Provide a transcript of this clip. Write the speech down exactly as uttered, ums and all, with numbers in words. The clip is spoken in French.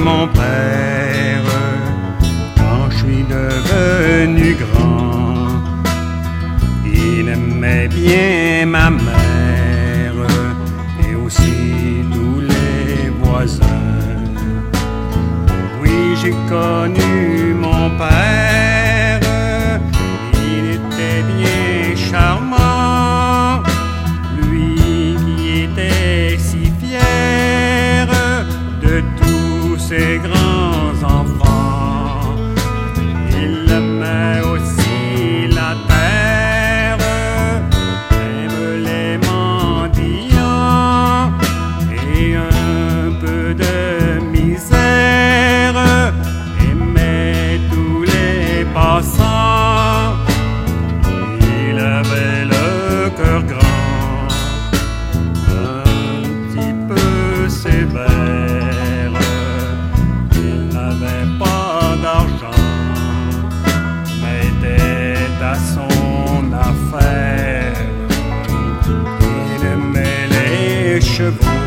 mon père quand je suis devenu grand. Il aimait bien ma mère et aussi tous les voisins. Oui, j'ai connu mon père, il était bien charmant, lui qui était si fier de tous ses grands-enfants. Il aimait aussi la terre, même les mendiants et un peu de misère, aimait tous les passants. Il avait le cœur grand, un petit peu sévère. À son affaire, il aimait les chevaux